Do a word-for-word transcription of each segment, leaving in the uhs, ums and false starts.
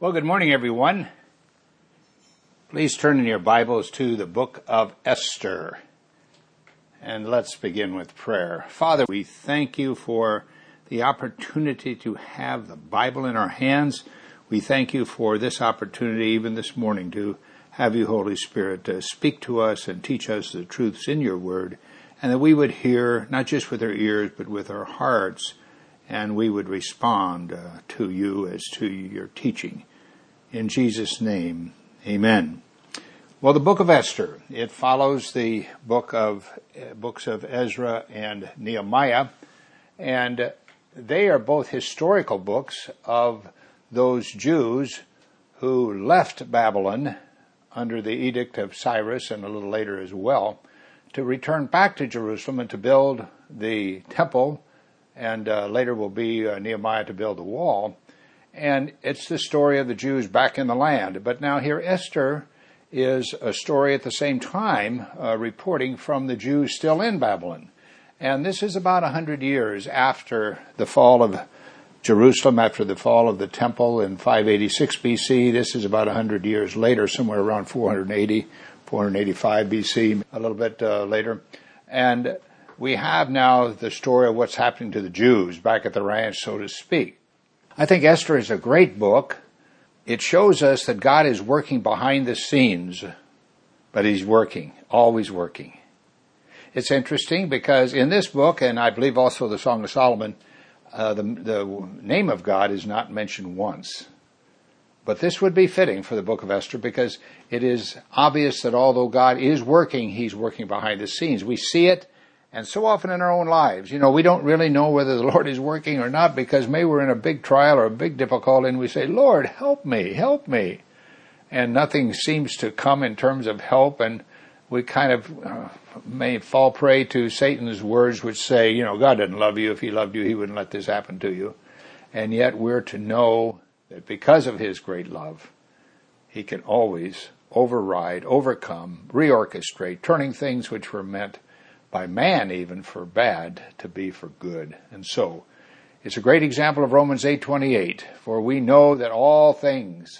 Well, good morning, everyone. Please turn in your Bibles to the book of Esther. And let's begin with prayer. Father, we thank you for the opportunity to have the Bible in our hands. We thank you for this opportunity, even this morning, to have you, Holy Spirit, to speak to us and teach us the truths in your word, and that we would hear, not just with our ears, but with our hearts, and we would respond uh, to you as to your teaching. In Jesus' name, amen. Well, the book of Esther, it follows the book of uh, books of Ezra and Nehemiah, and they are both historical books of those Jews who left Babylon under the edict of Cyrus, and a little later as well, to return back to Jerusalem and to build the temple, and uh, later will be uh, Nehemiah to build the wall. And it's the story of the Jews back in the land. But now here Esther is a story at the same time uh, reporting from the Jews still in Babylon. And this is about a hundred years after the fall of Jerusalem, after the fall of the temple in five eighty-six B C. This is about a hundred years later, somewhere around four eighty, four eighty-five B C, a little bit uh, later. And we have now the story of what's happening to the Jews back at the ranch, so to speak. I think Esther is a great book. It shows us that God is working behind the scenes, but he's working, always working. It's interesting because in this book, and I believe also the Song of Solomon, uh, the, the name of God is not mentioned once. But this would be fitting for the book of Esther because it is obvious that although God is working, he's working behind the scenes. We see it. And so often in our own lives, you know, we don't really know whether the Lord is working or not because maybe we're in a big trial or a big difficulty and we say, Lord, help me, help me. And nothing seems to come in terms of help, and we kind of uh, may fall prey to Satan's words which say, you know, God doesn't love you. If he loved you, he wouldn't let this happen to you. And yet we're to know that because of his great love, he can always override, overcome, reorchestrate, turning things which were meant by man even for bad to be for good. And so it's a great example of Romans eight twenty-eight, for we know that all things,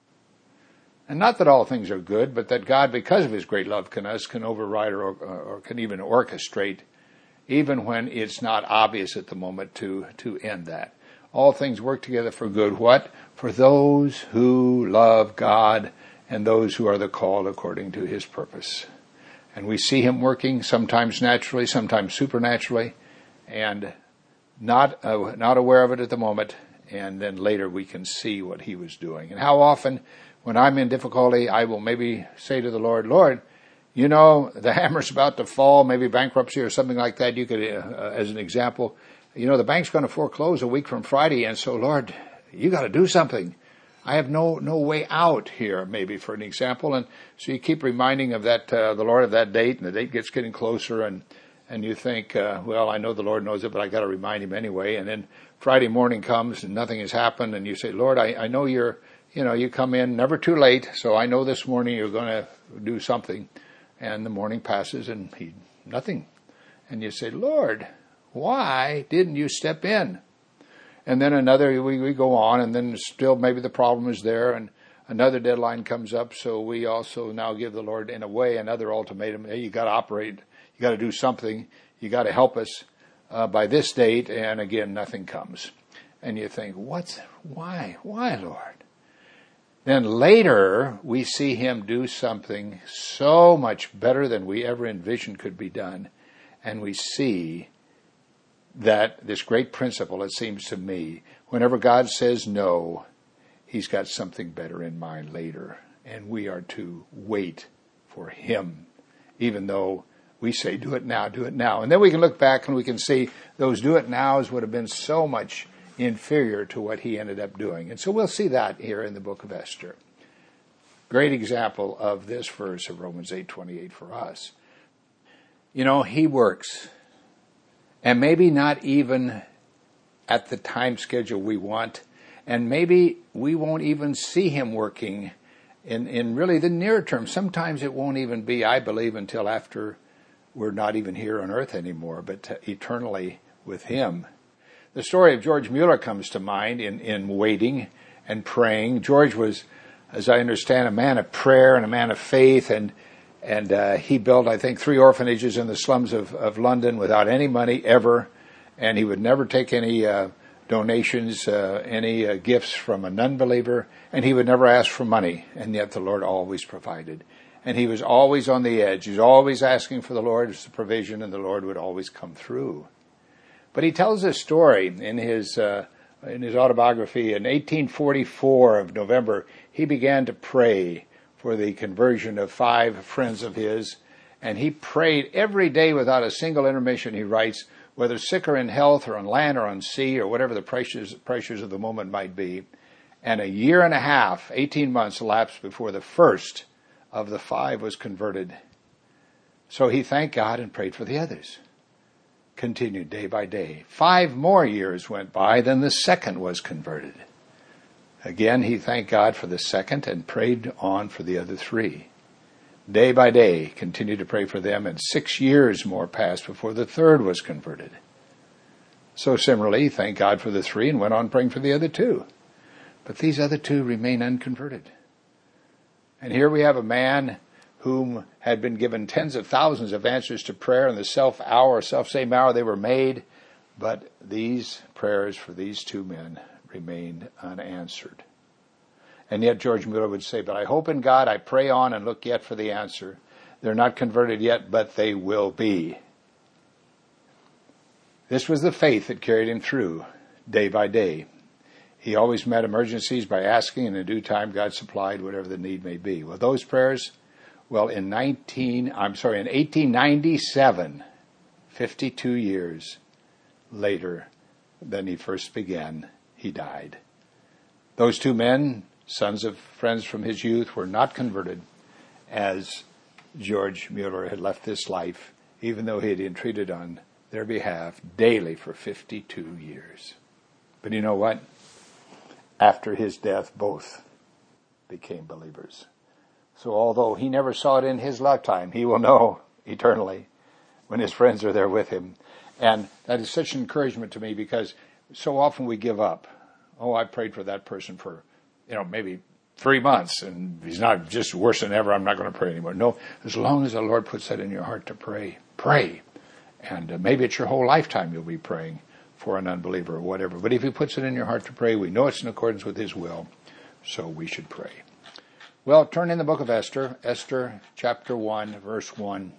and not that all things are good, but that God, because of his great love can us, can override or, or can even orchestrate, even when it's not obvious at the moment to, to end that. All things work together for good. What? For those who love God and those who are the called according to his purpose. And we see him working, sometimes naturally, sometimes supernaturally, and not uh, not aware of it at the moment. And then later we can see what he was doing. And how often, when I'm in difficulty, I will maybe say to the Lord, Lord, you know, the hammer's about to fall, maybe bankruptcy or something like that. You could, uh, as an example, you know, the bank's going to foreclose a week from Friday. And so, Lord, you got to do something. I have no no way out here, maybe, for an example. And so you keep reminding of that, uh, the Lord of that date, and the date gets getting closer, and, and you think, uh, well, I know the Lord knows it, but I got to remind him anyway. And then Friday morning comes and nothing has happened, and you say, Lord, I, I know you're, you know, you come in never too late, so I know this morning you're going to do something. And the morning passes and he, nothing. And you say, Lord, why didn't you step in? And then another, we, we go on, and then still maybe the problem is there, and another deadline comes up, so we also now give the Lord, in a way, another ultimatum. Hey, you got to operate, you got to do something, you got to help us uh, by this date, and again, nothing comes. And you think, what's, why, why, Lord? Then later, we see him do something so much better than we ever envisioned could be done, and we see that this great principle, it seems to me, whenever God says no, he's got something better in mind later. And we are to wait for him, even though we say, do it now, do it now. And then we can look back and we can see those do it nows would have been so much inferior to what he ended up doing. And so we'll see that here in the book of Esther. Great example of this verse of Romans eight twenty-eight for us. You know, he works. And maybe not even at the time schedule we want. And maybe we won't even see him working in, in really the near term. Sometimes it won't even be, I believe, until after we're not even here on earth anymore, but eternally with him. The story of George Mueller comes to mind in, in waiting. and praying. George was, as I understand, a man of prayer and a man of faith, and and uh, he built, I think, three orphanages in the slums of, of London without any money ever, and he would never take any uh, donations, uh, any uh, gifts from a non-believer, and he would never ask for money, and yet the Lord always provided. And he was always on the edge. He was always asking for the Lord's provision, and the Lord would always come through. But he tells this story in his uh, in his autobiography. In eighteen forty-four of November, he began to pray for the conversion of five friends of his, and he prayed every day without a single intermission, he writes, whether sick or in health or on land or on sea or whatever the pressures, pressures of the moment might be. And a year and a half, eighteen months elapsed before the first of the five was converted. So he thanked God and prayed for the others. Continued day by day. Five more years went by, then the second was converted. Again, he thanked God for the second and prayed on for the other three. Day by day, continued to pray for them, and six years more passed before the third was converted. So similarly, he thanked God for the three and went on praying for the other two. But these other two remain unconverted. And here we have a man whom had been given tens of thousands of answers to prayer in the self-hour, self-same hour they were made, but these prayers for these two men remained unanswered. And yet George Mueller would say, but I hope in God, I pray on and look yet for the answer. They're not converted yet, but they will be. This was the faith that carried him through day by day. He always met emergencies by asking, and in due time God supplied whatever the need may be. Well, those prayers, well, in nineteen, I'm sorry, in eighteen ninety-seven, fifty-two years later than he first began, he died. Those two men, sons of friends from his youth, were not converted as George Mueller had left this life, even though he had entreated on their behalf daily for fifty-two years. But you know what? After his death, both became believers. So although he never saw it in his lifetime, he will know eternally when his friends are there with him. And that is such an encouragement to me, because so often we give up. Oh, I prayed for that person for, you know, maybe three months, and he's not just worse than ever, I'm not going to pray anymore. No, as long as the Lord puts that in your heart to pray, pray. And uh, maybe it's your whole lifetime you'll be praying for an unbeliever or whatever. But if he puts it in your heart to pray, we know it's in accordance with his will, so we should pray. Well, turn in the book of Esther, Esther chapter one, verse one,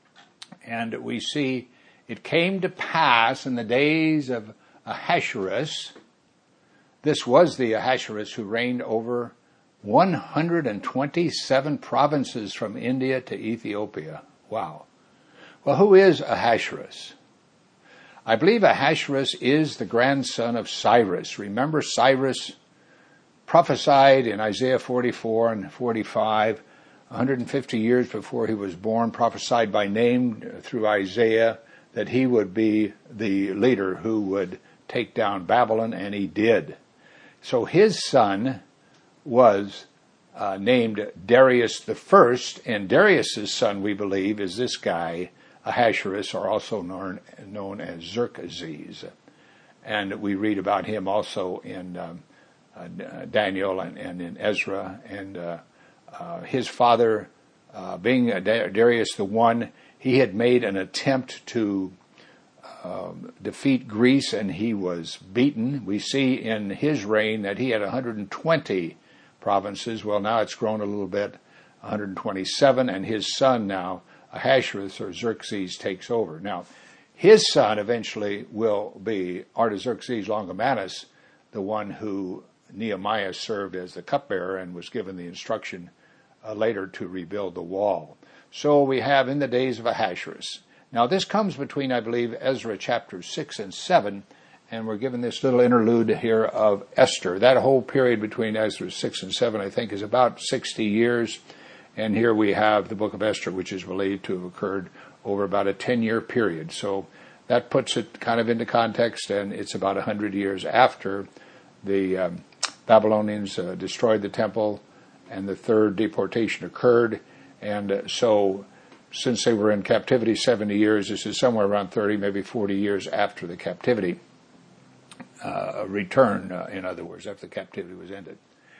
and we see, it came to pass in the days of Ahasuerus. This was the Ahasuerus who reigned over one hundred twenty-seven provinces from India to Ethiopia. Wow. Well, who is Ahasuerus? I believe Ahasuerus is the grandson of Cyrus. Remember, Cyrus prophesied in Isaiah forty-four and forty-five, one hundred fifty years before he was born, prophesied by name through Isaiah that he would be the leader who would take down Babylon, and he did. So his son was uh, named Darius the First, and Darius's son, we believe, is this guy, Ahasuerus, or also known, known as Xerxes. And we read about him also in um, uh, Daniel and, and in Ezra. And uh, uh, his father, uh, being Darius the One, he had made an attempt to um, defeat Greece, and he was beaten. We see in his reign that he had one hundred twenty provinces. Well, now it's grown a little bit, one hundred twenty-seven, and his son now, Ahasuerus or Xerxes, takes over. Now, his son eventually will be Artaxerxes Longomanus, the one who Nehemiah served as the cupbearer and was given the instruction uh, later to rebuild the wall. So we have in the days of Ahasuerus. Now, this comes between, I believe, Ezra chapters six and seven, and we're given this little interlude here of Esther. That whole period between Ezra six and seven, I think, is about sixty years. And here we have the book of Esther, which is believed to have occurred over about a ten-year period. So that puts it kind of into context, and it's about one hundred years after the um, Babylonians uh, destroyed the temple and the third deportation occurred. And uh, so since they were in captivity seventy years, this is somewhere around thirty, maybe forty years after the captivity. uh, return, uh, in other words, after the captivity was ended.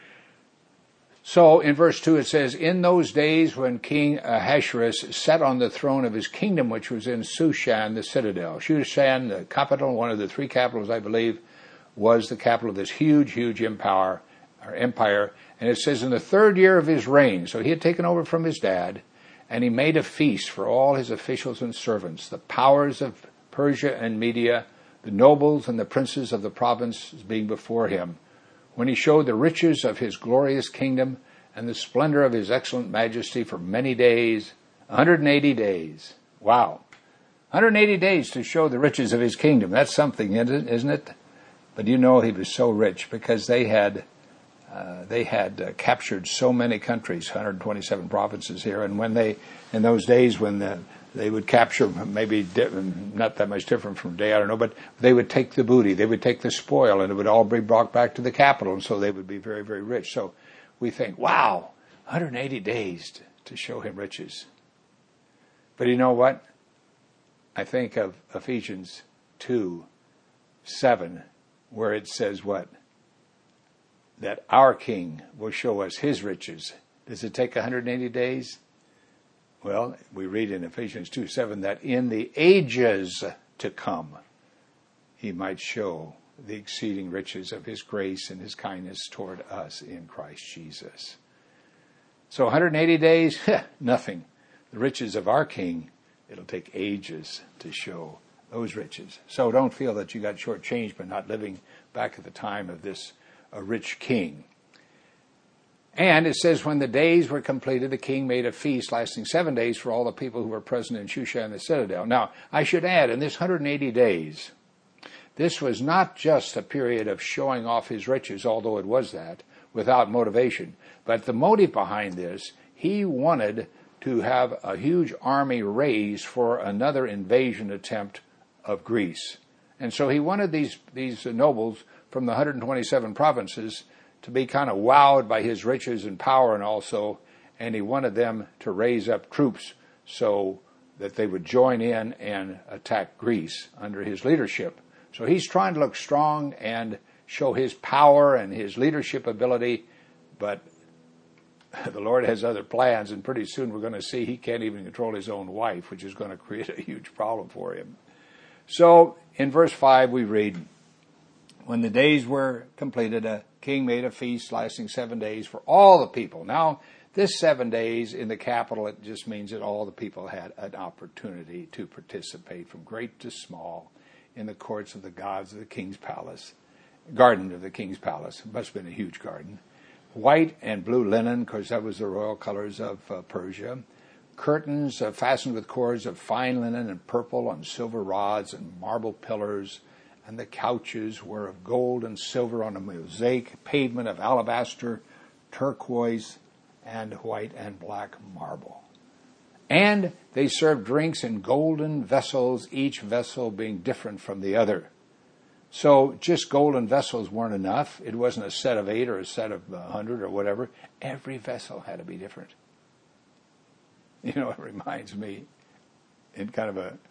So in verse two it says, in those days when King Ahasuerus sat on the throne of his kingdom, which was in Shushan, the citadel. Shushan, the capital, one of the three capitals, I believe, was the capital of this huge, huge empire, or empire. And it says in the third year of his reign, so he had taken over from his dad, and he made a feast for all his officials and servants, the powers of Persia and Media, the nobles and the princes of the provinces being before him, when he showed the riches of his glorious kingdom and the splendor of his excellent majesty for many days, one hundred eighty days. Wow. one hundred eighty days to show the riches of his kingdom. That's something, isn't it? But you know he was so rich because they had uh, they had uh, captured so many countries, one hundred twenty-seven provinces here. And when they, in those days when the they would capture, maybe not that much different from today, I don't know, but they would take the booty, they would take the spoil, and it would all be brought back to the capital, and so they would be very, very rich. So we think, wow, one hundred eighty days to, to show him riches. But you know what? I think of Ephesians two, seven, where it says what? That our King will show us his riches. Does it take one hundred eighty days? Well, we read in Ephesians two seven that in the ages to come, he might show the exceeding riches of his grace and his kindness toward us in Christ Jesus. So one hundred eighty days, nothing. The riches of our King, it'll take ages to show those riches. So don't feel that you got shortchanged by not living back at the time of this uh, rich king. And it says, when the days were completed, the king made a feast lasting seven days for all the people who were present in Shushan the citadel. Now, I should add, in this one hundred eighty days, this was not just a period of showing off his riches, although it was that, without motivation. But the motive behind this, he wanted to have a huge army raised for another invasion attempt of Greece. And so he wanted these, these nobles from the one hundred twenty-seven provinces to be kind of wowed by his riches and power, and also, and he wanted them to raise up troops so that they would join in and attack Greece under his leadership. So he's trying to look strong and show his power and his leadership ability, but the Lord has other plans, and pretty soon we're going to see he can't even control his own wife, which is going to create a huge problem for him. So in verse five we read, when the days were completed, a king made a feast lasting seven days for all the people. Now, this seven days in the capital, it just means that all the people had an opportunity to participate from great to small in the courts of the gods of the king's palace, garden of the king's palace. It must have been a huge garden. White and blue linen, because that was the royal colors of uh, Persia. Curtains uh, fastened with cords of fine linen and purple and silver rods and marble pillars. And the couches were of gold and silver on a mosaic pavement of alabaster, turquoise, and white and black marble. And they served drinks in golden vessels, each vessel being different from the other. So just golden vessels weren't enough. It wasn't a set of eight or a set of a hundred or whatever. Every vessel had to be different. You know, it reminds me in kind of a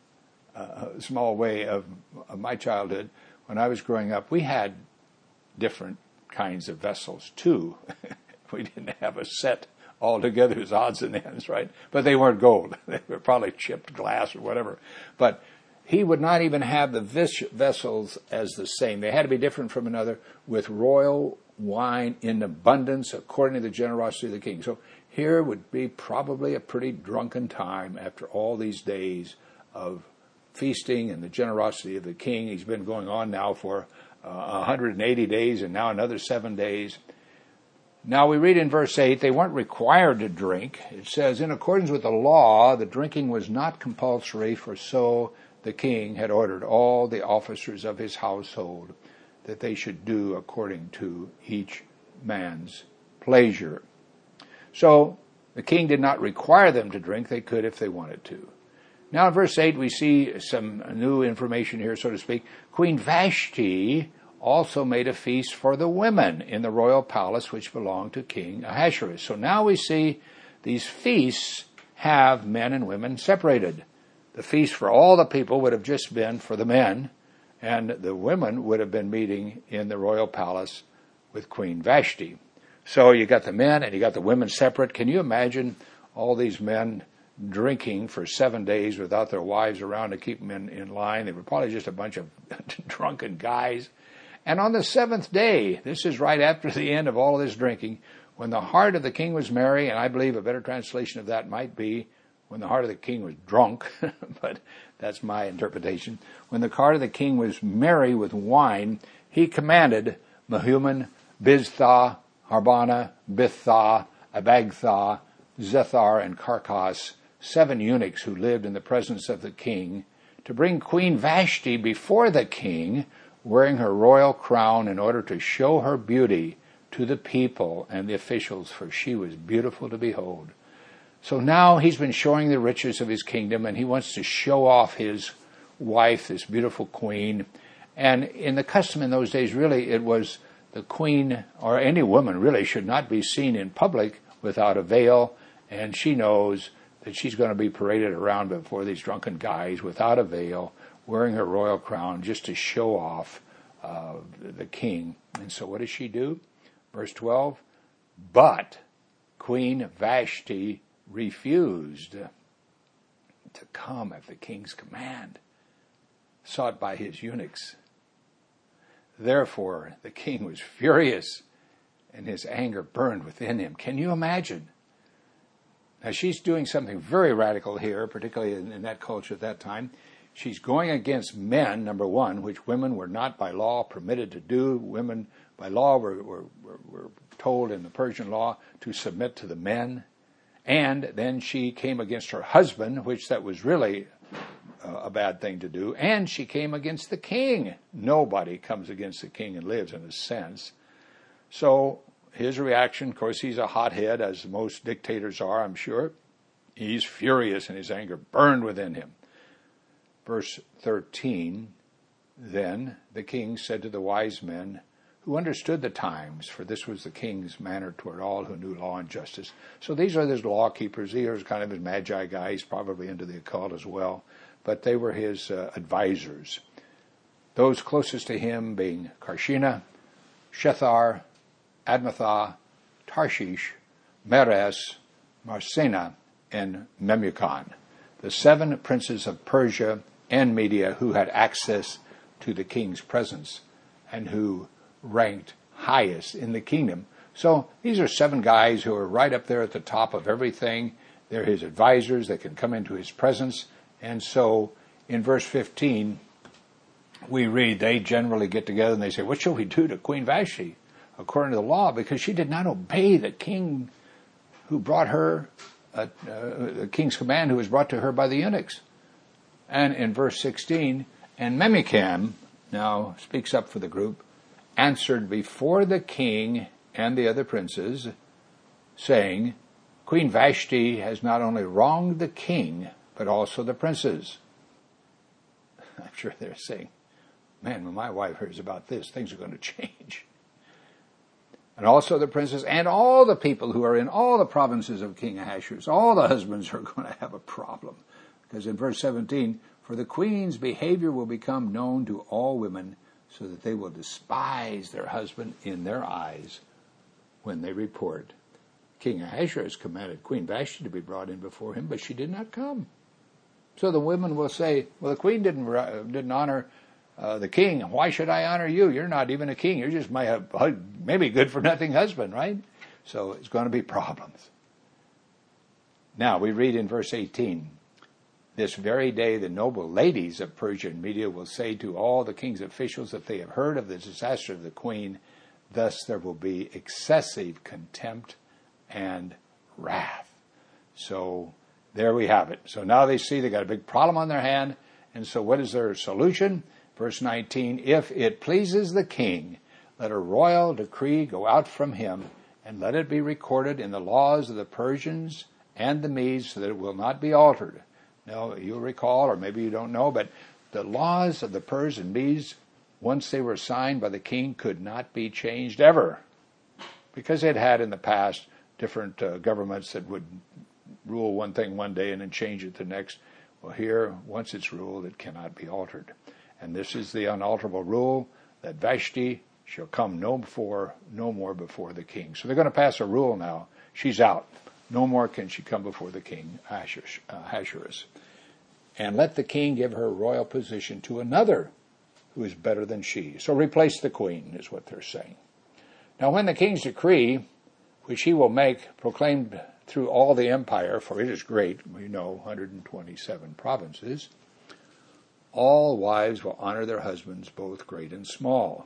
a small way of, of my childhood. When I was growing up, we had different kinds of vessels too. We didn't have a set altogether as odds and ends, right? But they weren't gold. They were probably chipped glass or whatever. But he would not even have the vis- vessels as the same. They had to be different from another, with royal wine in abundance according to the generosity of the king. So here would be probably a pretty drunken time after all these days of feasting and the generosity of the king. He's been going on now for uh, one hundred eighty days, and now another seven days. Now we read in verse eight, they weren't required to drink. It says, in accordance with the law, the drinking was not compulsory, for so the king had ordered all the officers of his household that they should do according to each man's pleasure. So the king did not require them to drink. They could if they wanted to. Now in verse eight we see some new information here, so to speak. Queen Vashti also made a feast for the women in the royal palace which belonged to King Ahasuerus. So now we see these feasts have men and women separated. The feast for all the people would have just been for the men, And the women would have been meeting in the royal palace with Queen Vashti. So you got the men and you got the women separate. Can you imagine all these men drinking for seven days without their wives around to keep them in, in line? They were probably just a bunch of drunken guys. And on the seventh day, this is right after the end of all of this drinking, when the heart of the king was merry, and I believe a better translation of that might be when the heart of the king was drunk, but that's my interpretation. When the heart of the king was merry with wine, he commanded Mehuman, Biztha, Harbana, Bitha, Abagtha, Zethar, and Carcas, seven eunuchs who lived in the presence of the king, to bring Queen Vashti before the king, wearing her royal crown in order to show her beauty to the people and the officials, for she was beautiful to behold. So now he's been showing the riches of his kingdom, and he wants to show off his wife, this beautiful queen. And in the custom in those days, really, it was the queen, or any woman really, should not be seen in public without a veil, and she knows that she's going to be paraded around before these drunken guys without a veil, wearing her royal crown just to show off uh, the king. And so what does she do? Verse twelve, but Queen Vashti refused to come at the king's command, sought by his eunuchs. Therefore, the king was furious, and his anger burned within him. Can you imagine? Now, she's doing something very radical here, particularly in, in that culture at that time. She's going against men, number one, which women were not by law permitted to do. Women by law were, were, were, were told in the Persian law to submit to the men. And then she came against her husband, which that was really uh, a bad thing to do. And she came against the king. Nobody comes against the king and lives, in a sense. So his reaction, of course, he's a hothead, as most dictators are, I'm sure. He's furious, and his anger burned within him. Verse thirteen, then the king said to the wise men who understood the times, for this was the king's manner toward all who knew law and justice. So these are his law keepers. These are kind of his magi guys, probably into the occult as well. But they were his uh, advisors. Those closest to him being Karshina, Shethar, Admatha, Tarshish, Meres, Marsena, and Memucan, the seven princes of Persia and Media who had access to the king's presence and who ranked highest in the kingdom. So these are seven guys who are right up there at the top of everything. They're his advisors. They can come into his presence. And so in verse fifteen, we read they generally get together and they say, what shall we do to Queen Vashti according to the law? Because she did not obey the king who brought her, uh, uh, the king's command who was brought to her by the eunuchs. And in verse sixteen, and Memucan now speaks up for the group, answered before the king and the other princes, saying, Queen Vashti has not only wronged the king, but also the princes. I'm sure they're saying, man, when my wife hears about this, things are going to change. And also the princes and all the people who are in all the provinces of King Ahasuerus, all the husbands are going to have a problem. Because in verse seventeen, for the queen's behavior will become known to all women, so that they will despise their husband in their eyes when they report. King Ahasuerus commanded Queen Vashti to be brought in before him, but she did not come. So the women will say, well, the queen didn't uh, didn't honor uh, the king. Why should I honor you? You're not even a king. You're just my uh, maybe good-for-nothing husband, right? So it's going to be problems. Now we read in verse eighteen, this very day the noble ladies of Persia and Media will say to all the king's officials that they have heard of the disaster of the queen, thus there will be excessive contempt and wrath. So there we have it. So now they see they got a big problem on their hand. And so what is their solution? Verse nineteen, if it pleases the king, let a royal decree go out from him, and let it be recorded in the laws of the Persians and the Medes, so that it will not be altered. Now, you'll recall, or maybe you don't know, but the laws of the Persians and Medes, once they were signed by the king, could not be changed ever. Because it had in the past different uh, governments that would rule one thing one day and then change it the next. Well, here, once it's ruled, it cannot be altered. And this is the unalterable rule, that Vashti shall come no before, no more before the king. So they're going to pass a rule now. She's out. No more can she come before the king, Ahasuerus. And let the king give her royal position to another who is better than she. So replace the queen, is what they're saying. Now when the king's decree, which he will make, proclaimed through all the empire, for it is great, we know, one hundred twenty-seven provinces, all wives will honor their husbands, both great and small.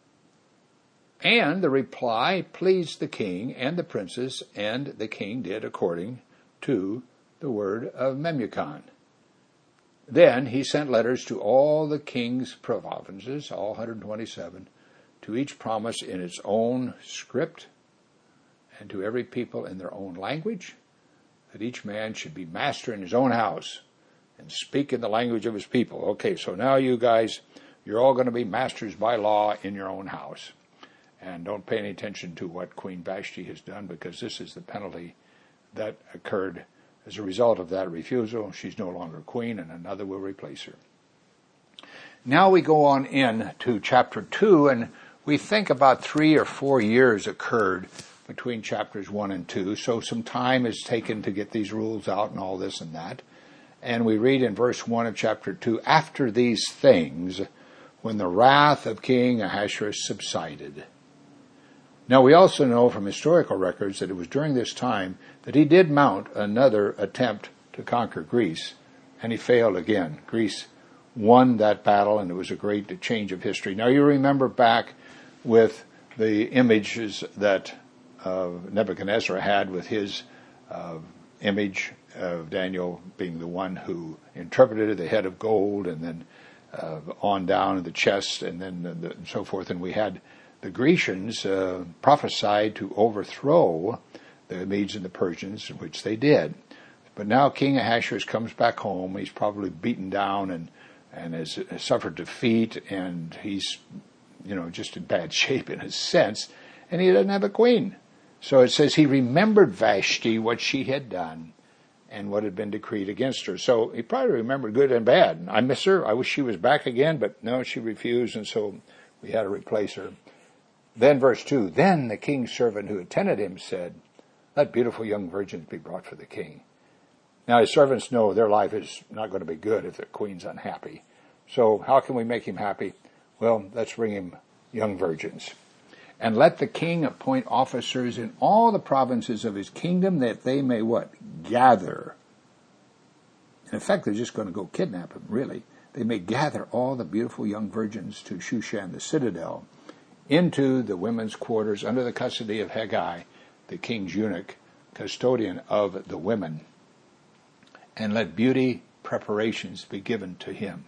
And the reply pleased the king and the princes, and the king did according to the word of Memucan. Then he sent letters to all the king's provinces, all one hundred twenty-seven, to each promise in its own script, and to every people in their own language, that each man should be master in his own house and speak in the language of his people. Okay, so now you guys, you're all going to be masters by law in your own house. And don't pay any attention to what Queen Vashti has done, because this is the penalty that occurred as a result of that refusal. She's no longer queen, and another will replace her. Now we go on in to chapter two, and we think about three or four years occurred between chapters one and two. So some time is taken to get these rules out and all this and that. And we read in verse one of chapter two, after these things, when the wrath of King Ahasuerus subsided. Now we also know from historical records that it was during this time that he did mount another attempt to conquer Greece, and he failed again. Greece won that battle, and it was a great change of history. Now you remember back with the images that uh, Nebuchadnezzar had with his uh, image of Daniel being the one who interpreted the head of gold, and then uh, on down in the chest, and then the, and so forth. And we had the Grecians uh, prophesied to overthrow the Medes and the Persians, which they did. But now King Ahasuerus comes back home. He's probably beaten down and and has, has suffered defeat, and he's, you know, just in bad shape in a sense, and he doesn't have a queen. So it says he remembered Vashti, what she had done, and what had been decreed against her. So he probably remembered good and bad. I miss her. I wish she was back again, but no, she refused, and so we had to replace her. Then verse two, then the king's servant who attended him said, let beautiful young virgins be brought for the king. Now his servants know their life is not going to be good if the queen's unhappy. So how can we make him happy? Well, let's bring him young virgins. And let the king appoint officers in all the provinces of his kingdom, that they may what? Gather. In effect, they're just going to go kidnap him, really. They may gather all the beautiful young virgins to Shushan the citadel, into the women's quarters under the custody of Haggai, the king's eunuch, custodian of the women, and let beauty preparations be given to him.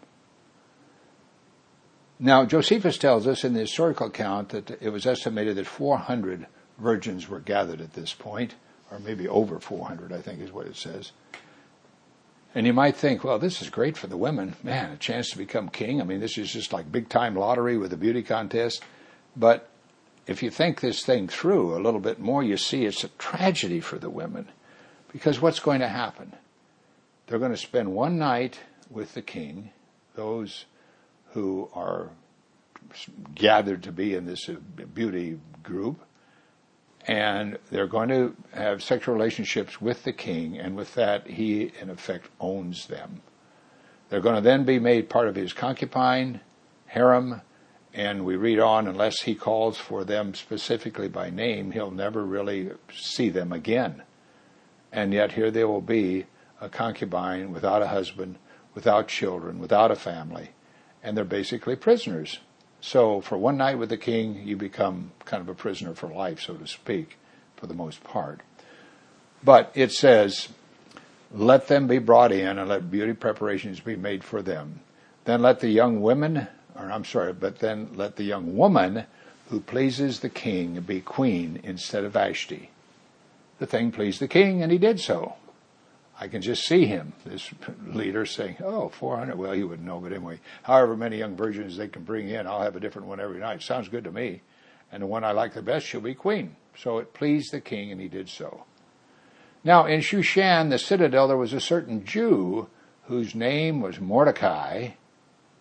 Now, Josephus tells us in the historical account that it was estimated that four hundred virgins were gathered at this point, or maybe over four hundred, I think is what it says. And you might think, well, this is great for the women. Man, a chance to become king. I mean, this is just like big-time lottery with a beauty contest. But if you think this thing through a little bit more, you see it's a tragedy for the women. Because what's going to happen? They're going to spend one night with the king, those who are gathered to be in this beauty group, and they're going to have sexual relationships with the king, and with that, he, in effect, owns them. They're going to then be made part of his concubine, harem, and we read on, unless he calls for them specifically by name, he'll never really see them again. And yet here they will be, a concubine without a husband, without children, without a family, and they're basically prisoners. So for one night with the king, you become kind of a prisoner for life, so to speak, for the most part. But it says, let them be brought in, and let beauty preparations be made for them. Then let the young women, or I'm sorry, but then let the young woman who pleases the king be queen instead of Vashti. The thing pleased the king, and he did so. I can just see him, this leader, saying, oh, four hundred, well, he wouldn't know, but anyway, however many young virgins they can bring in, I'll have a different one every night. Sounds good to me. And the one I like the best, she'll be queen. So it pleased the king, and he did so. Now, in Shushan, the citadel, there was a certain Jew whose name was Mordecai,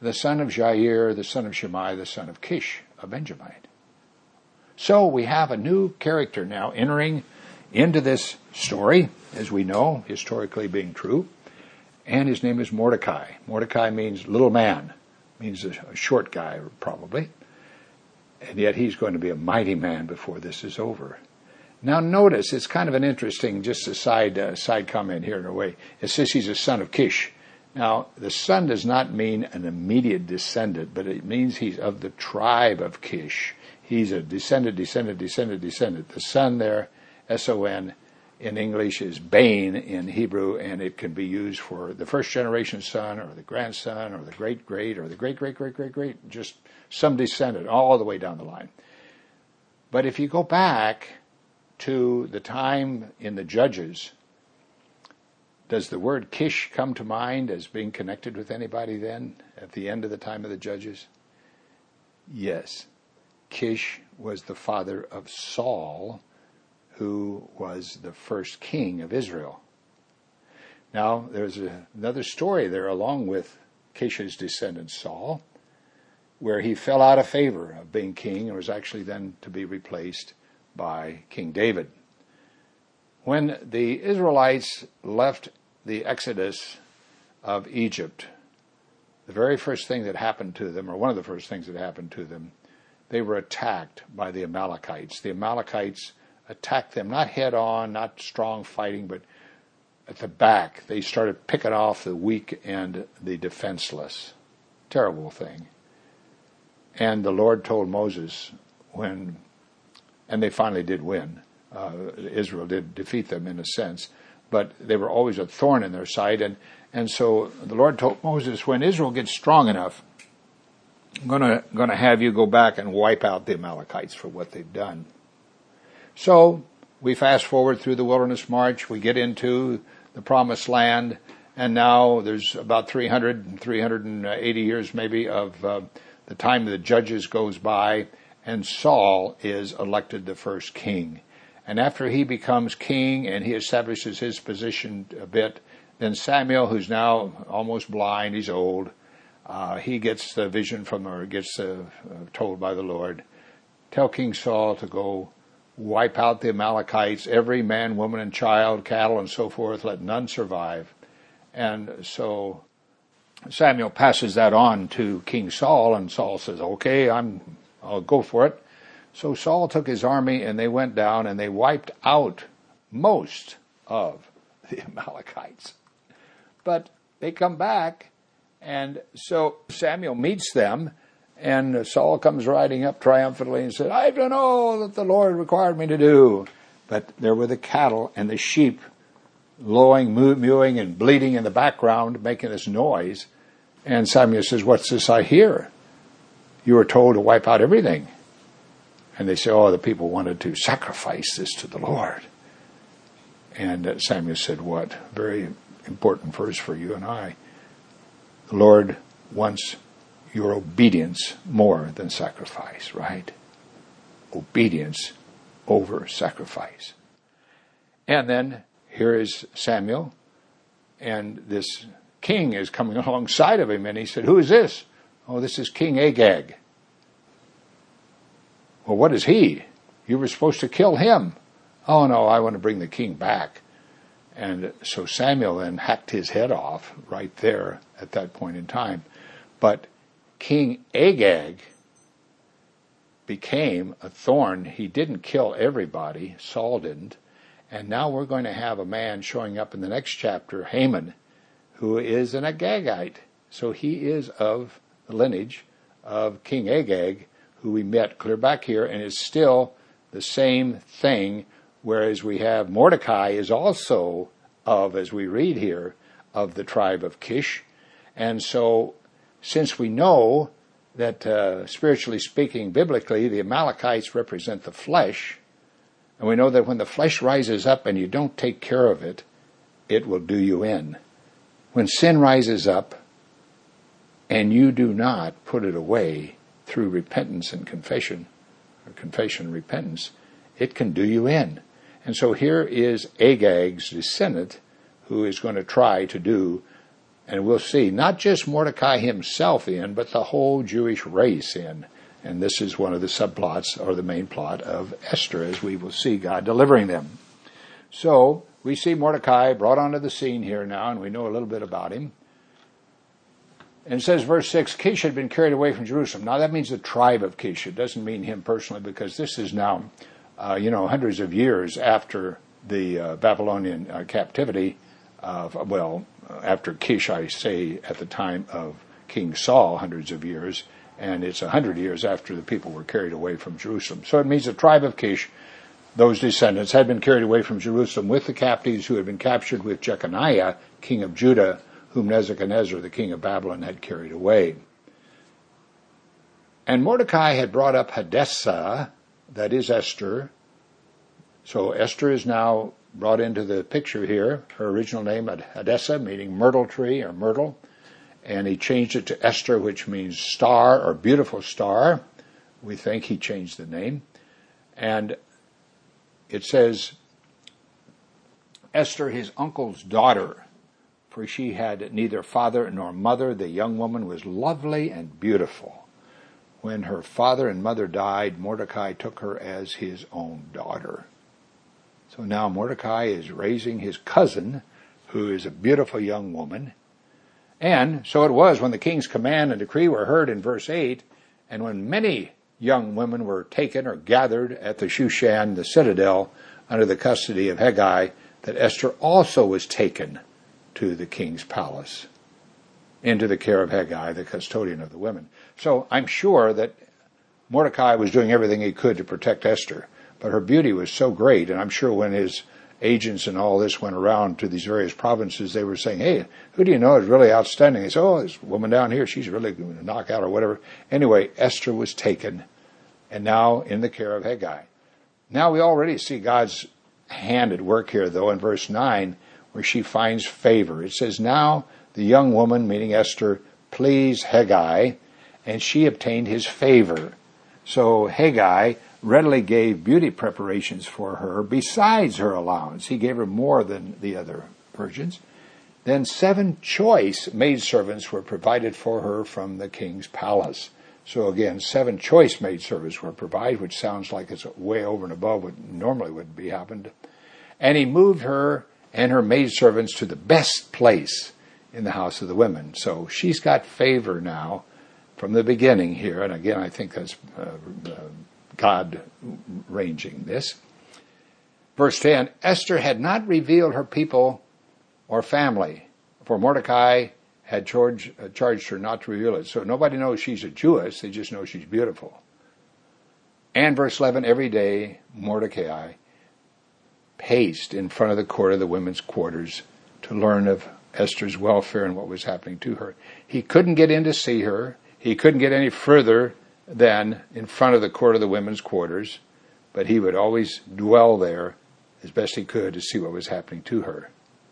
the son of Jair, the son of Shimei, the son of Kish, a Benjamite. So we have a new character now entering into this story, as we know, historically being true, and his name is Mordecai. Mordecai means little man, means a, a short guy, probably, and yet he's going to be a mighty man before this is over. Now notice, it's kind of an interesting, just a side, uh, side comment here in a way. It says he's a son of Kish. Now, the son does not mean an immediate descendant, but it means he's of the tribe of Kish. He's a descendant, descendant, descendant, descendant. The son there, S O N, in English is Bain in Hebrew, and it can be used for the first generation son or the grandson or the great-great or the great-great-great-great-great, just some descendant all the way down the line. But if you go back to the time in the Judges, does the word Kish come to mind as being connected with anybody then, at the end of the time of the Judges? Yes. Kish was the father of Saul, who was the first king of Israel. Now, there's a, another story there along with Kish's descendant Saul, where he fell out of favor of being king and was actually then to be replaced by King David. When the Israelites left the exodus of Egypt, the very first thing that happened to them, or one of the first things that happened to them, they were attacked by the Amalekites. The Amalekites attacked them, not head on, not strong fighting, but at the back. They started picking off the weak and the defenseless. Terrible thing. And the Lord told Moses when, and they finally did win. Uh, Israel did defeat them in a sense, but they were always a thorn in their side. And, and so the Lord told Moses, when Israel gets strong enough, I'm gonna, gonna have you go back and wipe out the Amalekites for what they've done. So we fast forward through the wilderness march, we get into the promised land, and now there's about three hundred, three hundred eighty years maybe of uh, the time of the Judges goes by, and Saul is elected the first king. And after he becomes king and he establishes his position a bit, then Samuel, who's now almost blind, he's old, uh, he gets the vision from, or gets uh, told by the Lord, tell King Saul to go wipe out the Amalekites, every man, woman, and child, cattle, and so forth, let none survive. And so Samuel passes that on to King Saul, and Saul says, okay, I'm, I'll go for it. So Saul took his army, and they went down, and they wiped out most of the Amalekites. But they come back, and so Samuel meets them, and Saul comes riding up triumphantly and said, I've done all that the Lord required me to do. But there were the cattle and the sheep lowing, mewing, and bleating in the background, making this noise. And Samuel says, what's this I hear? You were told to wipe out everything. And they say, oh, the people wanted to sacrifice this to the Lord. And Samuel said, what? Very important verse for you and I. The Lord wants your obedience more than sacrifice, right? Obedience over sacrifice. And then here is Samuel, and this king is coming alongside of him, and he said, who is this? Oh, this is King Agag. Well, what is he? You were supposed to kill him. Oh, no, I want to bring the king back. And so Samuel then hacked his head off right there at that point in time. But King Agag became a thorn. He didn't kill everybody. Saul didn't. And now we're going to have a man showing up in the next chapter, Haman, who is an Agagite. So he is of the lineage of King Agag, who we met clear back here, and is still the same thing, whereas we have Mordecai is also of, as we read here, of the tribe of Kish. And so since we know that, uh, spiritually speaking, biblically, the Amalekites represent the flesh, and we know that when the flesh rises up and you don't take care of it, it will do you in. When sin rises up and you do not put it away through repentance and confession, or confession and repentance, it can do you in. And so here is Agag's descendant who is going to try to do And we'll see not just Mordecai himself in, but the whole Jewish race in. And this is one of the subplots, or the main plot of Esther, as we will see God delivering them. So we see Mordecai brought onto the scene here now, and we know a little bit about him. And it says, verse six, Kish had been carried away from Jerusalem. Now that means the tribe of Kish. It doesn't mean him personally, because this is now, uh, you know, hundreds of years after the uh, Babylonian uh, captivity. Uh, well, after Kish, I say, at the time of King Saul, hundreds of years, and it's a hundred years after the people were carried away from Jerusalem. So it means the tribe of Kish, those descendants, had been carried away from Jerusalem with the captives who had been captured with Jeconiah, king of Judah, whom Nebuchadnezzar, the king of Babylon, had carried away. And Mordecai had brought up Hadassah, that is Esther. So Esther is now brought into the picture here. Her original name, Hadassah, meaning myrtle tree or myrtle. And he changed it to Esther, which means star or beautiful star. We think he changed the name. And it says, Esther, his uncle's daughter, for she had neither father nor mother. The young woman was lovely and beautiful. When her father and mother died, Mordecai took her as his own daughter. So now Mordecai is raising his cousin, who is a beautiful young woman. And so it was when the king's command and decree were heard in verse eight, and when many young women were taken or gathered at the Shushan, the citadel, under the custody of Hegai, that Esther also was taken to the king's palace, into the care of Hegai, the custodian of the women. So I'm sure that Mordecai was doing everything he could to protect Esther, but her beauty was so great, and I'm sure when his agents and all this went around to these various provinces, they were saying, hey, who do you know is really outstanding? They said, oh, this woman down here, she's really going to knock out or whatever. Anyway, Esther was taken, and now in the care of Hegai. Now we already see God's hand at work here, though, in verse nine, where she finds favor. It says, now the young woman, meaning Esther, pleased Hegai, and she obtained his favor. So Hegai readily gave beauty preparations for her besides her allowance. He gave her more than the other virgins. Then seven choice maidservants were provided for her from the king's palace. So again, seven choice maidservants were provided, which sounds like it's way over and above what normally would be happened. And he moved her and her maidservants to the best place in the house of the women. So she's got favor now from the beginning here. And again, I think that's uh, uh, God arranging this. Verse ten, Esther had not revealed her people or family, for Mordecai had charged, uh, charged her not to reveal it. So nobody knows she's a Jewess, they just know she's beautiful. And verse eleven, every day Mordecai paced in front of the court of the women's quarters to learn of Esther's welfare and what was happening to her. He couldn't get in to see her. He couldn't get any further than in front of the court of the women's quarters, but he would always dwell there as best he could to see what was happening to her.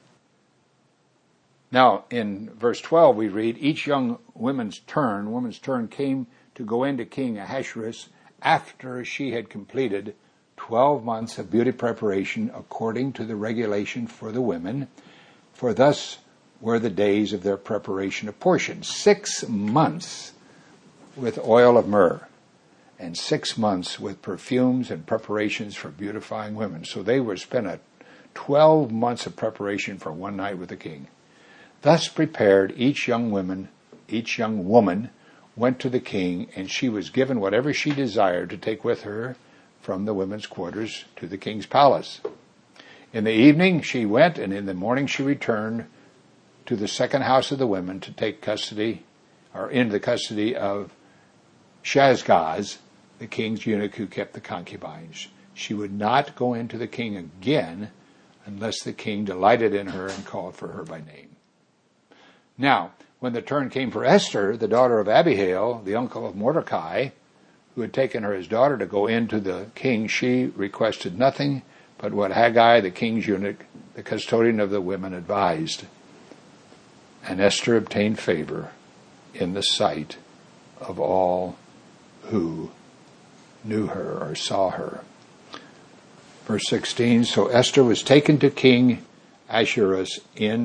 Now, in verse twelve, we read, each young woman's turn, woman's turn came to go into King Ahasuerus after she had completed twelve months of beauty preparation according to the regulation for the women, for thus were the days of their preparation apportioned. Six months with oil of myrrh, and six months with perfumes and preparations for beautifying women. So they were spent a twelve months of preparation for one night with the king. Thus prepared, each young woman, each young woman went to the king, and she was given whatever she desired to take with her from the women's quarters to the king's palace. In the evening she went, and in the morning she returned to the second house of the women to take custody, or into the custody of Shazgaz, the king's eunuch who kept the concubines. She would not go into the king again unless the king delighted in her and called for her by name. Now, when the turn came for Esther, the daughter of Abihail, the uncle of Mordecai, who had taken her as daughter to go into the king, she requested nothing but what Hegai, the king's eunuch, the custodian of the women, advised. And Esther obtained favor in the sight of all who knew her or saw her. Verse sixteen, so Esther was taken to King Ahasuerus in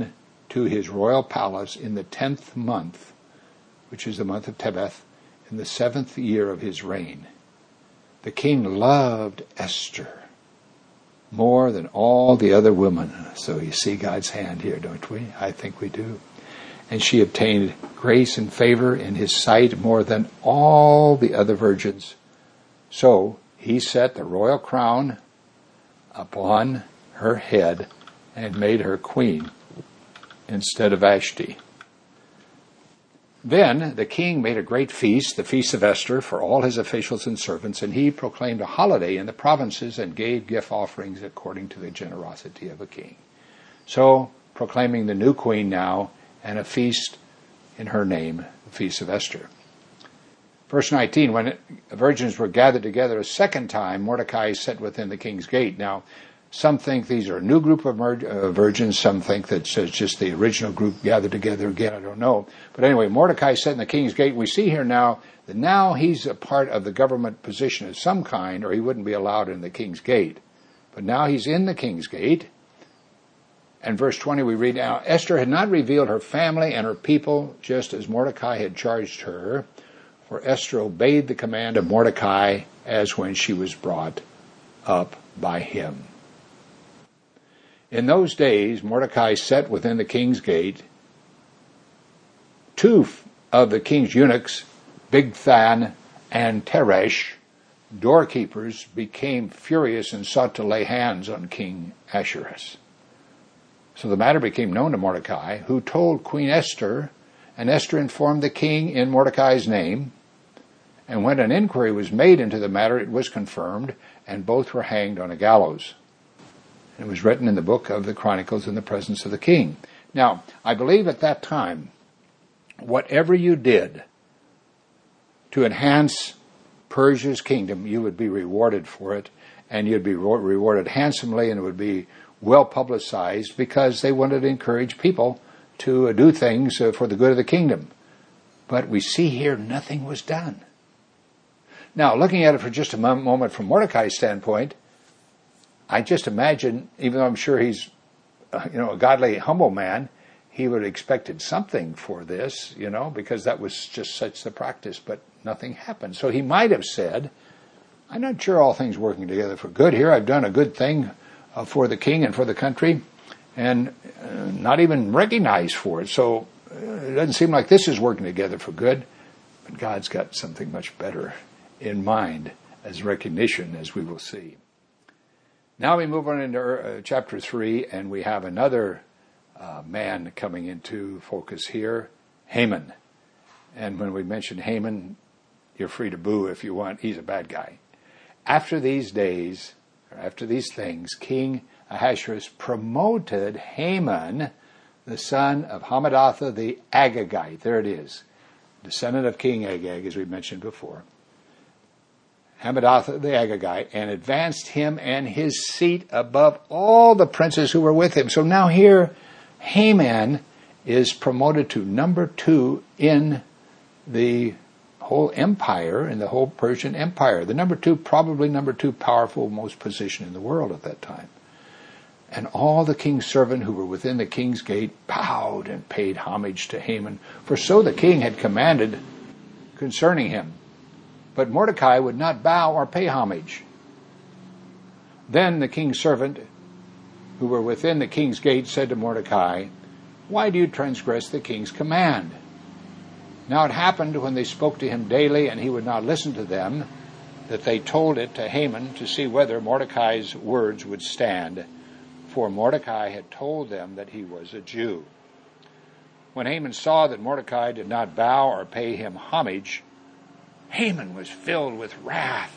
to his royal palace in the tenth month, which is the month of Tebeth, in the seventh year of his reign. The king loved Esther more than all the other women. So you see God's hand here, don't we? I think we do. And she obtained grace and favor in his sight more than all the other virgins. So he set the royal crown upon her head and made her queen instead of Vashti. Then the king made a great feast, the Feast of Esther, for all his officials and servants, and he proclaimed a holiday in the provinces and gave gift offerings according to the generosity of a king. So, proclaiming the new queen now, and a feast in her name, the Feast of Esther. Verse nineteen, when virgins were gathered together a second time, Mordecai sat within the king's gate. Now, some think these are a new group of uh, virgins. Some think that it's just the original group gathered together again. I don't know. But anyway, Mordecai sat in the king's gate. We see here now that now he's a part of the government position of some kind, or he wouldn't be allowed in the king's gate. But now he's in the king's gate. And verse twenty we read, now Esther had not revealed her family and her people, just as Mordecai had charged her. For Esther obeyed the command of Mordecai as when she was brought up by him. In those days, Mordecai sat within the king's gate. Two of the king's eunuchs, Bigthan and Teresh, doorkeepers, became furious and sought to lay hands on King Ahasuerus. So the matter became known to Mordecai, who told Queen Esther, and Esther informed the king in Mordecai's name. And when an inquiry was made into the matter, it was confirmed, and both were hanged on a gallows. It was written in the book of the Chronicles in the presence of the king. Now, I believe at that time, whatever you did to enhance Persia's kingdom, you would be rewarded for it, and you'd be rewarded handsomely, and it would be well publicized because they wanted to encourage people to do things for the good of the kingdom. But we see here nothing was done. Now, looking at it for just a moment from Mordecai's standpoint, I just imagine, even though I'm sure he's, uh, you know, a godly, humble man, he would have expected something for this, you know, because that was just such the practice, but nothing happened. So he might have said, I'm not sure all things working together for good here. I've done a good thing uh, for the king and for the country, and uh, not even recognized for it. So uh, it doesn't seem like this is working together for good, but God's got something much better in mind as recognition, as we will see. Now we move on into uh, chapter three, and we have another uh, man coming into focus here, Haman. And when we mention Haman, you're free to boo if you want. He's a bad guy. After these days, or after these things, King Ahasuerus promoted Haman, the son of Hammedatha the Agagite. There it is, descendant of King Agag, as we mentioned before. Hammedatha the Agagite, and advanced him and his seat above all the princes who were with him. So now here, Haman is promoted to number two in the whole empire, in the whole Persian empire. The number two, probably number two powerful, most position in the world at that time. And all the king's servants who were within the king's gate bowed and paid homage to Haman, for so the king had commanded concerning him. But Mordecai would not bow or pay homage. Then the king's servant, who were within the king's gate, said to Mordecai, why do you transgress the king's command? Now it happened when they spoke to him daily and he would not listen to them, that they told it to Haman to see whether Mordecai's words would stand. For Mordecai had told them that he was a Jew. When Haman saw that Mordecai did not bow or pay him homage, Haman was filled with wrath.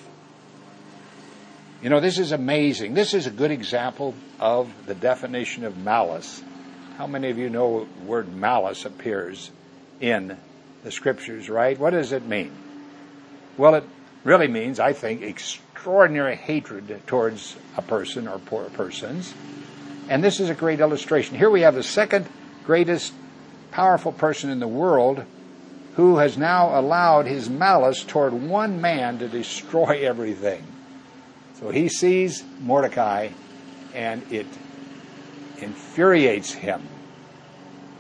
You know, this is amazing. This is a good example of the definition of malice. How many of you know the word malice appears in the scriptures, right? What does it mean? Well, it really means, I think, extraordinary hatred towards a person or persons. And this is a great illustration. Here we have the second greatest powerful person in the world who has now allowed his malice toward one man to destroy everything. So he sees Mordecai, and it infuriates him.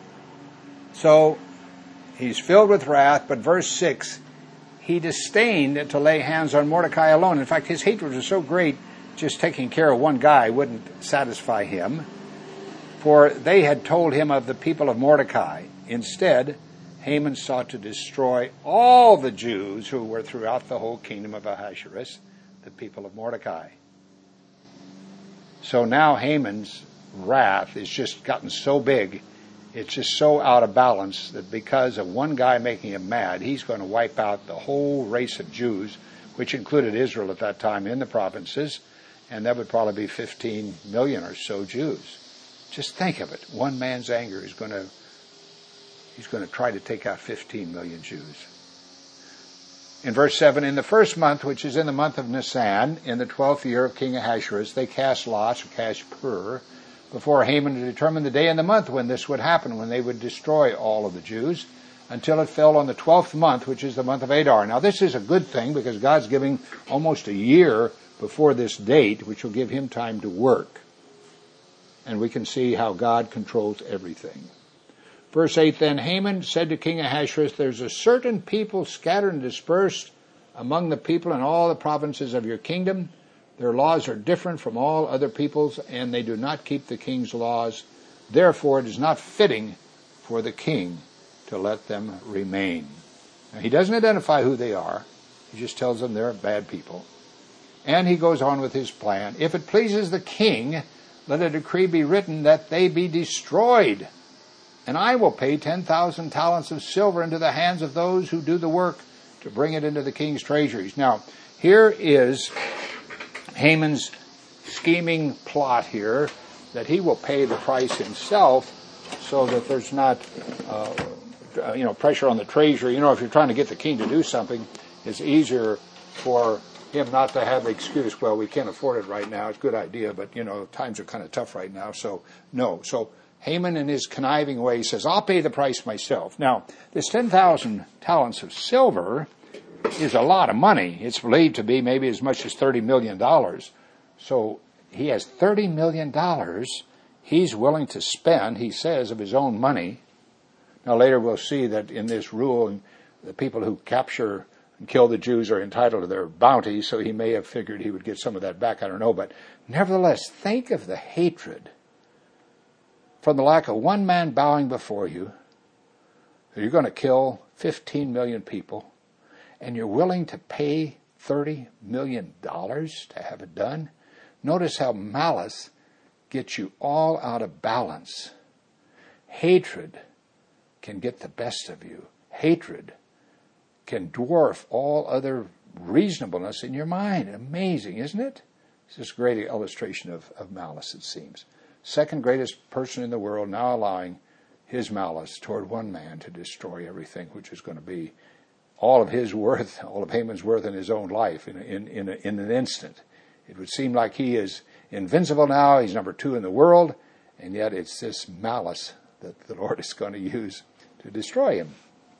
So he's filled with wrath, but verse six, he disdained to lay hands on Mordecai alone. In fact, his hatred was so great, just taking care of one guy wouldn't satisfy him, for they had told him of the people of Mordecai. Instead, Haman sought to destroy all the Jews who were throughout the whole kingdom of Ahasuerus, the people of Mordecai. So now Haman's wrath has just gotten so big, it's just so out of balance that because of one guy making him mad, he's going to wipe out the whole race of Jews, which included Israel at that time in the provinces, and that would probably be fifteen million or so Jews. Just think of it. One man's anger is going to, he's going to try to take out fifteen million Jews. In verse seven, in the first month, which is in the month of Nisan, in the twelfth year of King Ahasuerus, they cast lots, or cast pur, before Haman to determine the day and the month when this would happen, when they would destroy all of the Jews, until it fell on the twelfth month, which is the month of Adar. Now this is a good thing, because God's giving almost a year before this date, which will give him time to work. And we can see how God controls everything. Verse eight, then Haman said to King Ahasuerus, there's a certain people scattered and dispersed among the people in all the provinces of your kingdom. Their laws are different from all other people's, and they do not keep the king's laws. Therefore, it is not fitting for the king to let them remain. Now, he doesn't identify who they are. He just tells them they're bad people. And he goes on with his plan. If it pleases the king, let a decree be written that they be destroyed. And I will pay ten thousand talents of silver into the hands of those who do the work to bring it into the king's treasuries. Now, here is Haman's scheming plot here, that he will pay the price himself so that there's not, uh, you know, pressure on the treasury. You know, if you're trying to get the king to do something, it's easier for him not to have the excuse, well, we can't afford it right now. It's a good idea, but, you know, times are kind of tough right now, so no. So Haman, in his conniving way, says, I'll pay the price myself. Now, this ten thousand talents of silver is a lot of money. It's believed to be maybe as much as thirty million dollars. So he has thirty million dollars he's willing to spend, he says, of his own money. Now, later we'll see that in this rule, the people who capture and kill the Jews are entitled to their bounty, so he may have figured he would get some of that back. I don't know. But nevertheless, think of the hatred from the lack of one man bowing before you. You're going to kill fifteen million people, and you're willing to pay thirty million dollars to have it done? Notice how malice gets you all out of balance. Hatred can get the best of you. Hatred can dwarf all other reasonableness in your mind. Amazing, isn't it? It's just a great illustration of, of malice, it seems. Second greatest person in the world now allowing his malice toward one man to destroy everything, which is going to be all of his worth, all of Haman's worth in his own life in, in, in, a, in an instant. It would seem like he is invincible now. He's number two in the world, and yet it's this malice that the Lord is going to use to destroy him.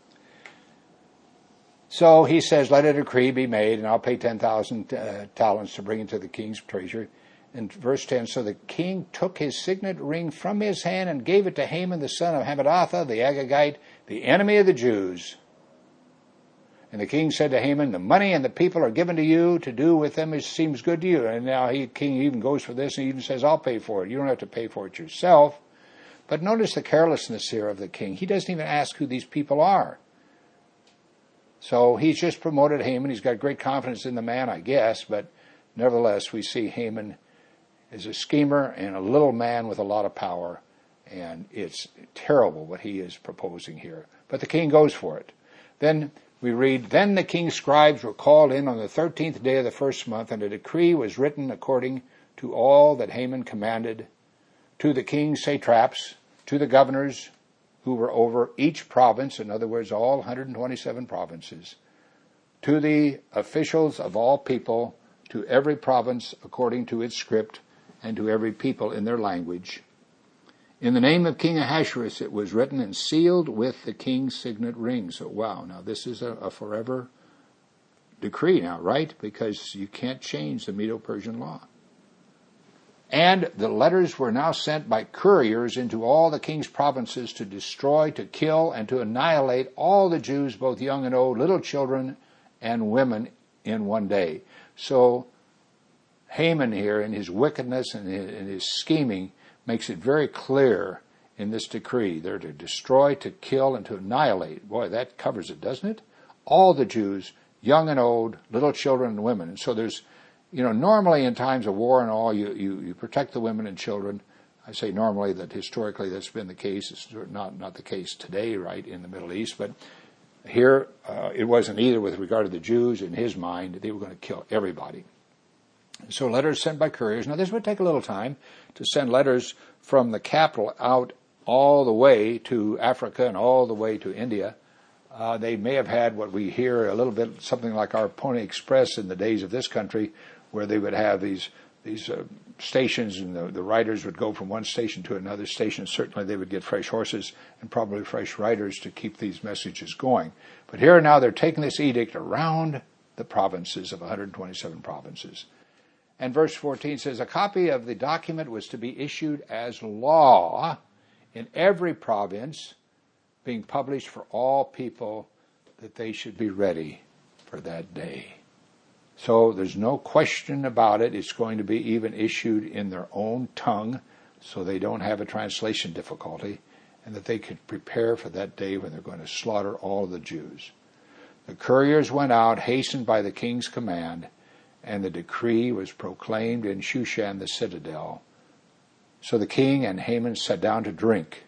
So he says, let a decree be made, and I'll pay ten thousand uh, talents to bring into the king's treasury. In verse ten, so the king took his signet ring from his hand and gave it to Haman, the son of Hammedatha, the Agagite, the enemy of the Jews. And the king said to Haman, the money and the people are given to you to do with them as seems good to you. And now he king even goes for this and even says, I'll pay for it. You don't have to pay for it yourself. But notice the carelessness here of the king. He doesn't even ask who these people are. So he's just promoted Haman. He's got great confidence in the man, I guess. But nevertheless, we see Haman as a schemer and a little man with a lot of power. And it's terrible what he is proposing here. But the king goes for it. Then we read, then the king's scribes were called in on the thirteenth day of the first month, and a decree was written according to all that Haman commanded, to the king's satraps, to the governors who were over each province, in other words, all one hundred twenty-seven provinces, to the officials of all people, to every province according to its script, and to every people in their language. In the name of King Ahasuerus it was written and sealed with the king's signet ring. So, wow, now this is a, a forever decree now, right? Because you can't change the Medo-Persian law. And the letters were now sent by couriers into all the king's provinces to destroy, to kill, and to annihilate all the Jews, both young and old, little children and women, in one day. So Haman here, in his wickedness and in his scheming, makes it very clear in this decree. They're to destroy, to kill, and to annihilate. Boy, that covers it, doesn't it? All the Jews, young and old, little children and women. And so there's, you know, normally in times of war and all, you, you, you protect the women and children. I say normally, that historically that's been the case. It's not, not the case today, right, in the Middle East. But here, uh, it wasn't either with regard to the Jews. In his mind, they were going to kill everybody. So letters sent by couriers. Now, this would take a little time to send letters from the capital out all the way to Africa and all the way to India. Uh, they may have had what we hear a little bit, something like our Pony Express in the days of this country, where they would have these these uh, stations, and the, the riders would go from one station to another station. Certainly they would get fresh horses and probably fresh riders to keep these messages going. But here now they're taking this edict around the provinces of one hundred twenty-seven provinces. And verse fourteen says, a copy of the document was to be issued as law in every province, being published for all people, that they should be ready for that day. So there's no question about it. It's going to be even issued in their own tongue, so they don't have a translation difficulty, and that they could prepare for that day when they're going to slaughter all the Jews. The couriers went out, hastened by the king's command, and the decree was proclaimed in Shushan the citadel. So the king and Haman sat down to drink,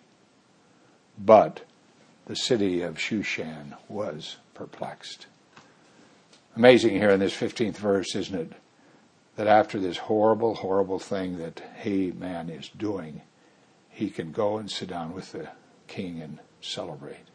but the city of Shushan was perplexed. Amazing here in this fifteenth verse, isn't it? That after this horrible, horrible thing that Haman is doing, he can go and sit down with the king and celebrate.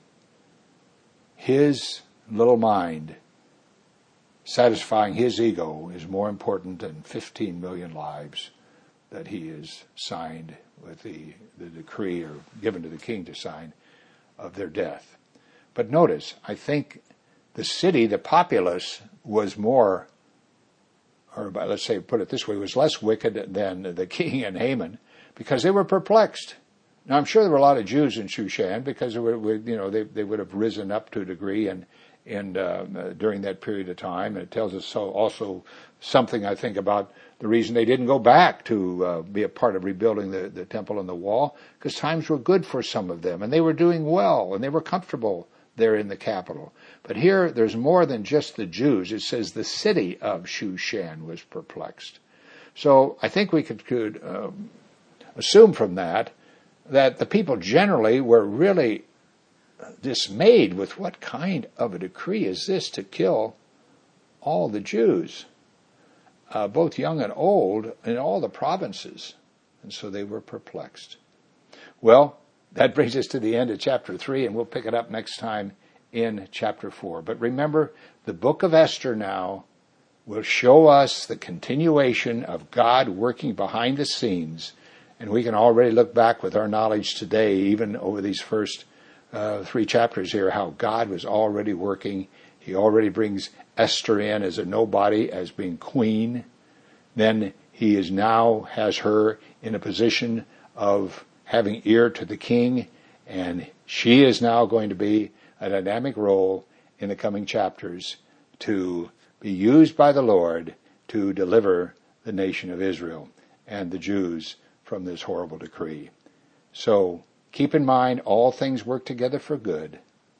His little mind, satisfying his ego, is more important than fifteen million lives that he has signed with the, the decree, or given to the king to sign, of their death. But notice, I think the city, the populace, was more, or let's say, put it this way, was less wicked than the king and Haman, because they were perplexed. Now, I'm sure there were a lot of Jews in Shushan, because they would, you know, they, they would have risen up to a degree and and uh, during that period of time. And it tells us so also something, I think, about the reason they didn't go back to uh, be a part of rebuilding the, the temple and the wall, because times were good for some of them, and they were doing well, and they were comfortable there in the capital. But here, there's more than just the Jews. It says the city of Shushan was perplexed. So I think we could, could um, assume from that that the people generally were really dismayed with what kind of a decree is this to kill all the Jews, uh, both young and old, in all the provinces. And so they were perplexed. Well, that brings us to the end of chapter three, and we'll pick it up next time in chapter four. But remember, the book of Esther now will show us the continuation of God working behind the scenes, and we can already look back with our knowledge today, even over these first uh, three chapters here, how God was already working. He already brings Esther in as a nobody, as being queen. Then he is now has her in a position of having ear to the king, and she is now going to be a dynamic role in the coming chapters to be used by the Lord to deliver the nation of Israel and the Jews from this horrible decree. So keep in mind, all things work together for good.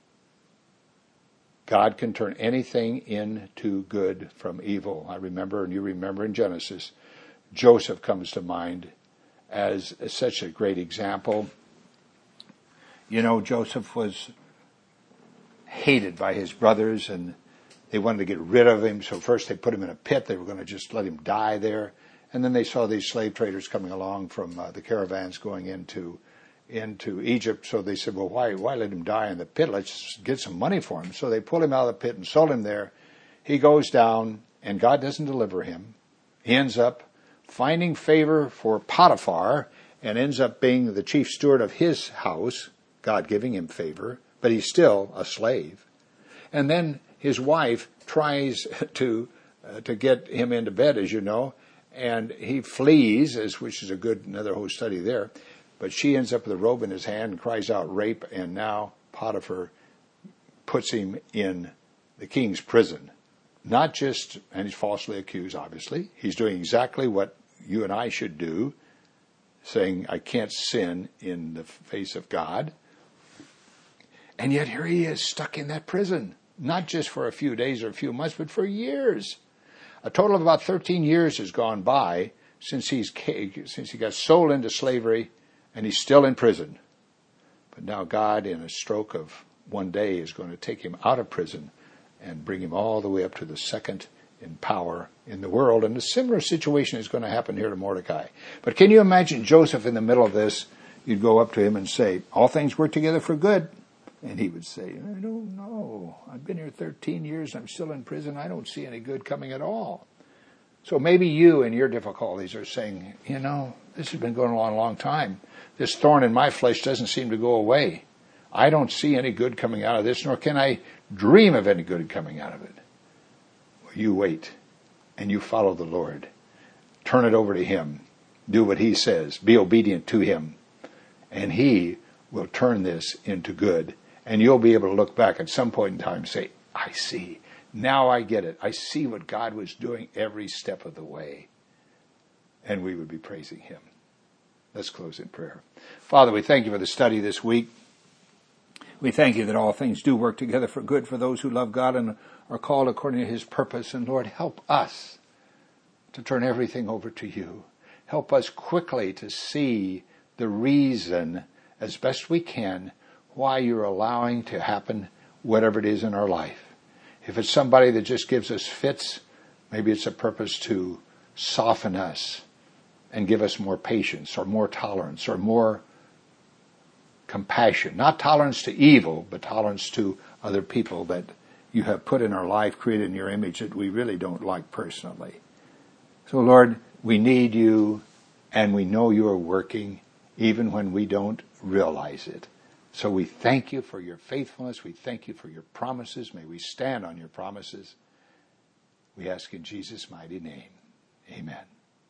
God can turn anything into good from evil. I remember, and you remember in Genesis, Joseph comes to mind as such a great example. You know, Joseph was hated by his brothers, and they wanted to get rid of him. So first they put him in a pit. They were going to just let him die there. And then they saw these slave traders coming along from uh, the caravans going into into Egypt. So they said, well, why why let him die in the pit? Let's get some money for him. So they pulled him out of the pit and sold him there. He goes down, and God doesn't deliver him. He ends up finding favor for Potiphar, and ends up being the chief steward of his house, God giving him favor, but he's still a slave. And then his wife tries to uh, to get him into bed, as you know, And he flees, as which is a good, another whole study there. But she ends up with a robe in his hand and cries out rape, and now Potiphar puts him in the king's prison. Not just, and he's falsely accused, obviously. He's doing exactly what you and I should do, saying, I can't sin in the face of God. And yet here he is stuck in that prison, not just for a few days or a few months, but for years. A total of about thirteen years has gone by since he's since he got sold into slavery, and he's still in prison. But now God, in a stroke of one day, is going to take him out of prison and bring him all the way up to the second in power in the world. And a similar situation is going to happen here to Mordecai. But can you imagine Joseph in the middle of this? You'd go up to him and say, all things work together for good. And he would say, I don't know. I've been here thirteen years. I'm still in prison. I don't see any good coming at all. So maybe you and your difficulties are saying, you know, this has been going on a long time. This thorn in my flesh doesn't seem to go away. I don't see any good coming out of this, nor can I dream of any good coming out of it. Well, you wait, and you follow the Lord. Turn it over to him. Do what he says. Be obedient to him. And he will turn this into good. And you'll be able to look back at some point in time and say, I see. Now I get it. I see what God was doing every step of the way. And we would be praising him. Let's close in prayer. Father, we thank you for the study this week. We thank you that all things do work together for good for those who love God and are called according to his purpose. And Lord, help us to turn everything over to you. Help us quickly to see the reason, as best we can, why you're allowing to happen whatever it is in our life. If it's somebody that just gives us fits, maybe it's a purpose to soften us and give us more patience or more tolerance or more compassion. Not tolerance to evil, but tolerance to other people that you have put in our life, created in your image, that we really don't like personally. So Lord, we need you, and we know you are working even when we don't realize it. So we thank you for your faithfulness. We thank you for your promises. May we stand on your promises. We ask in Jesus' mighty name. Amen.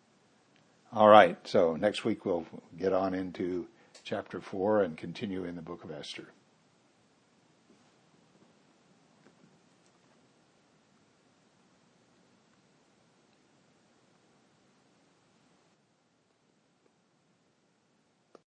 All right, so next week we'll get on into chapter four and continue in the book of Esther.